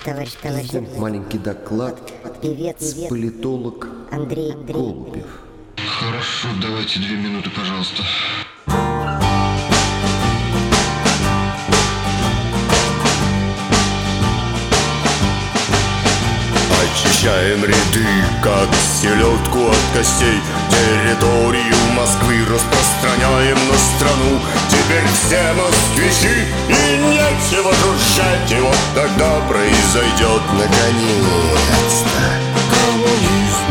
Президент, маленький доклад. Певец, Политолог Андрей Голубев. Хорошо, давайте 2 минуты, пожалуйста. Очищаем ряды, как селедку от костей. Территорию Москвы распространяем на страну. Теперь все москвичи, и нечего жужжать. И вот тогда произойдет наконец-то коммунизм.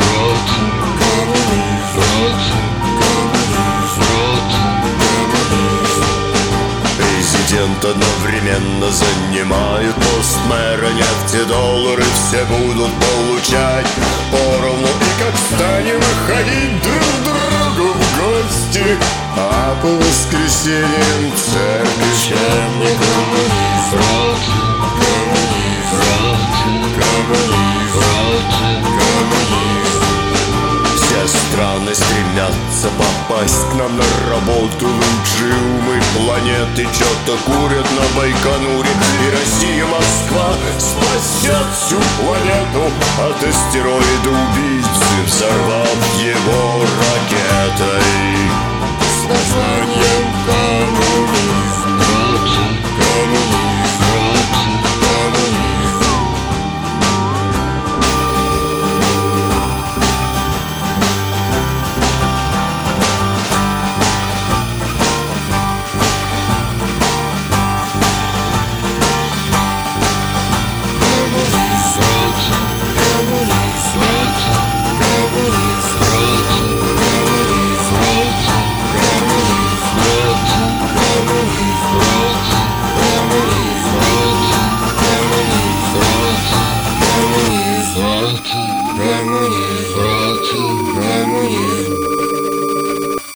Президент одновременно занимает пост мэра. Нефтедоллары все будут получать поровну. И как станем ходить друг к другу в гости, а по воскресеньям в церковь. Чем не коммунизм? Все страны стремятся попасть к нам на работу. Лучшие умы планеты что-то курят на Байконуре. И Россия, Москва спасет всю планету от астероида убийцы, взорвав его ракетой с названием коммунизм. Коммунизм.